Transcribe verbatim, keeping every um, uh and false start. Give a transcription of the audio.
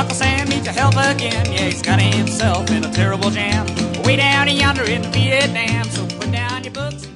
Uncle Sam needs your help again. Yeah, he's got himself in a terrible jam. Way down yonder in Vietnam. So put down your books.